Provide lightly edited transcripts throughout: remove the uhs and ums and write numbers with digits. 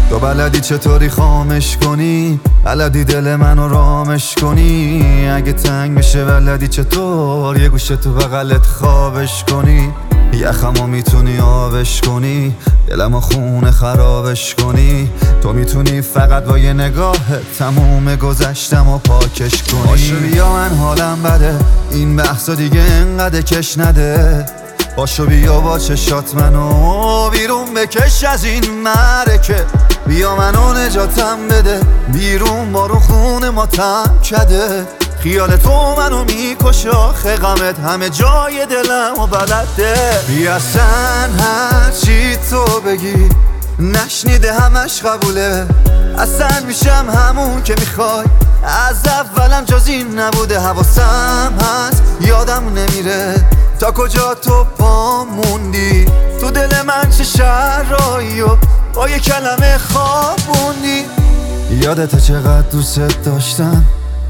تو بلدی چطوری خامش کنی، بلدی دل منو رامش کنی. اگه تنگ میشه بلدی چطور یه گوشه تو بغلت خوابش کنی. یخمو میتونی آبش کنی، دلمو خونه خرابش کنی. تو میتونی فقط با یه نگاه تموم گذشتمو پاکش کنی. باشو بیا من حالم بده، این بحثا دیگه انقدر کش نده. باشو بیا با چشات منو بیرون بکش از این معرکه. بیا منو نجاتم بده، بیرون بارون خونه ما تم کده. خیال تو منو میکشه، آخه غمت همه جای دلمو بلده. بیا اصلا هرچی تو بگی نشنیده همش قبوله. اصلا میشم همون که میخوای، از اولم جز این نبوده. حواسم هست یادم نمیره تا کجا تو پا موندی. تو دل من چه شرایی و با یه کلمه خوابوندی. یادت چقدر دوست داشتم،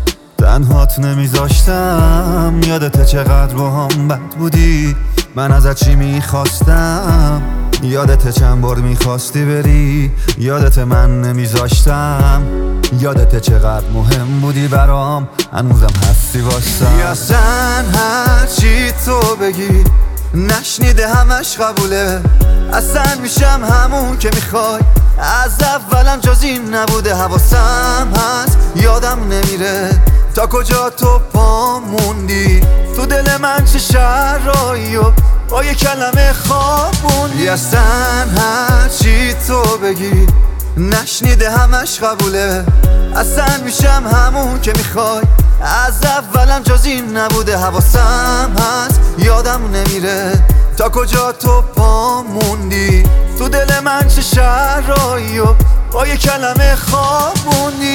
تنهات نمیذاشتم. یادت چقدر با هم بد بودی، من ازت چی میخواستم. یادت چند بار میخواستی بری، یادت من نمیذاشتم. یادت چقدر مهم بودی برام، هنوزم هستی واسم. یا اصلا هرچی تو بگی نشنیده همش قبوله. اصلا میشم همون که میخوای، از اولم جز این نبوده. حواسم هست یادم نمیره تا کجا تو پا موندی. تو دل من چه شرایی و با یه کلمه خوابوندی. اصلا هرچی تو بگی نشنیده همش قبوله. اصلا میشم همون که میخوای، از اولم جز این نبوده. حواسم هست یادم نمیره تا کجا تو پا موندی. تو دل من چه شرایی و با یه کلمه خوابوندی.